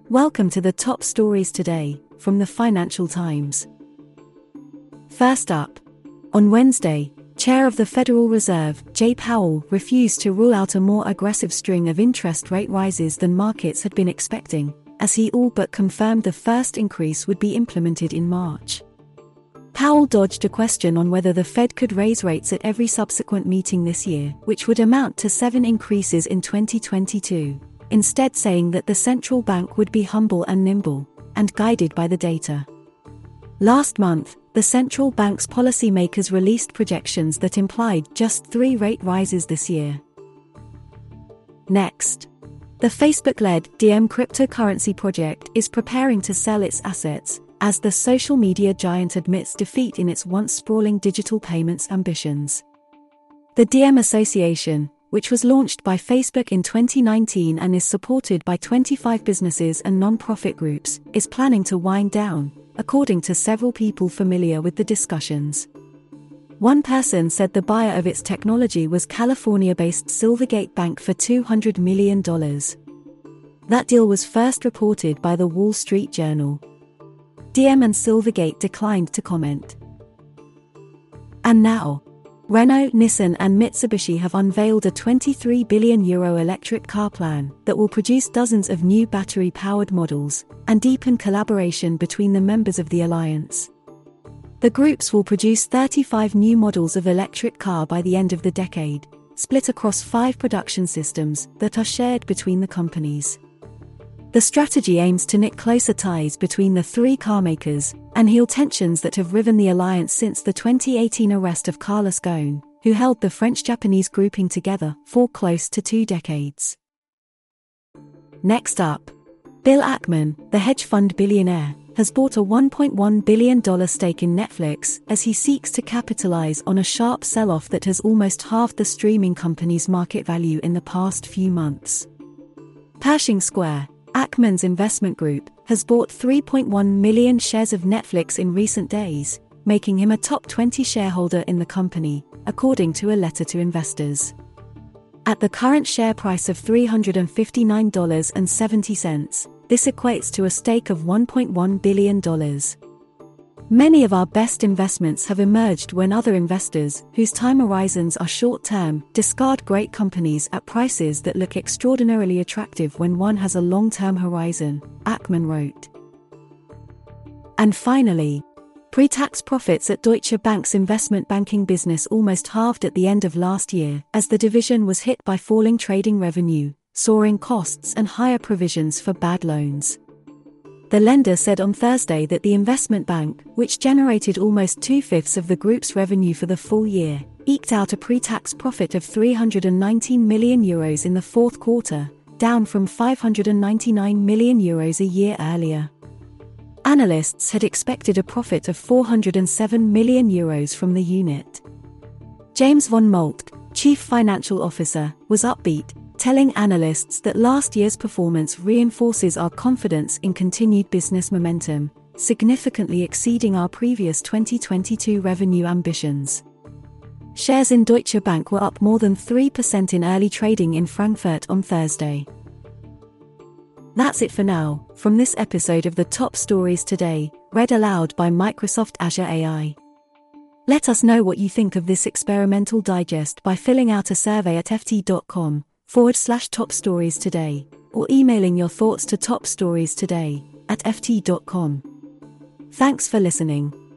Welcome to the top stories today, from the Financial Times. First up. On Wednesday, Chair of the Federal Reserve, Jay Powell, refused to rule out a more aggressive string of interest rate rises than markets had been expecting, as he all but confirmed the first increase would be implemented in March. Powell dodged a question on whether the Fed could raise rates at every subsequent meeting this year, which would amount to 7 increases in 2022. Instead saying that the central bank would be humble and nimble, and guided by the data. Last month, the central bank's policymakers released projections that implied just 3 rate rises this year. Next. The Facebook-led Diem cryptocurrency project is preparing to sell its assets, as the social media giant admits defeat in its once sprawling digital payments ambitions. The Diem Association, which was launched by Facebook in 2019 and is supported by 25 businesses and non-profit groups, is planning to wind down, according to several people familiar with the discussions. One person said the buyer of its technology was California-based Silvergate Bank for $200 million. That deal was first reported by the Wall Street Journal. Diem and Silvergate declined to comment. And now, Renault, Nissan and Mitsubishi have unveiled a €23 billion electric car plan that will produce dozens of new battery-powered models and deepen collaboration between the members of the alliance. The groups will produce 35 new models of electric car by the end of the decade, split across 5 production systems that are shared between the companies. The strategy aims to knit closer ties between the 3 carmakers and heal tensions that have riven the alliance since the 2018 arrest of Carlos Ghosn, who held the French-Japanese grouping together for close to 2 decades. Next up. Bill Ackman, the hedge fund billionaire, has bought a $1.1 billion stake in Netflix as he seeks to capitalize on a sharp sell-off that has almost halved the streaming company's market value in the past few months. Pershing Square, Ackman's investment group, has bought 3.1 million shares of Netflix in recent days, making him a top 20 shareholder in the company, according to a letter to investors. At the current share price of $359.70, this equates to a stake of $1.1 billion. Many of our best investments have emerged when other investors, whose time horizons are short-term, discard great companies at prices that look extraordinarily attractive when one has a long-term horizon, Ackman wrote. And finally, pre-tax profits at Deutsche Bank's investment banking business almost halved at the end of last year as the division was hit by falling trading revenue, soaring costs and higher provisions for bad loans. The lender said on Thursday that the investment bank, which generated almost 2/5 of the group's revenue for the full year, eked out a pre-tax profit of €319 million in the fourth quarter, down from €599 million a year earlier. Analysts had expected a profit of €407 million from the unit. James von Moltke, chief financial officer, was upbeat, telling analysts that last year's performance reinforces our confidence in continued business momentum, significantly exceeding our previous 2022 revenue ambitions. Shares in Deutsche Bank were up more than 3% in early trading in Frankfurt on Thursday. That's it for now, from this episode of the Top Stories Today, read aloud by Microsoft Azure AI. Let us know what you think of this experimental digest by filling out a survey at ft.com/Top Stories Today, or emailing your thoughts to topstoriestoday@ft.com. Thanks for listening.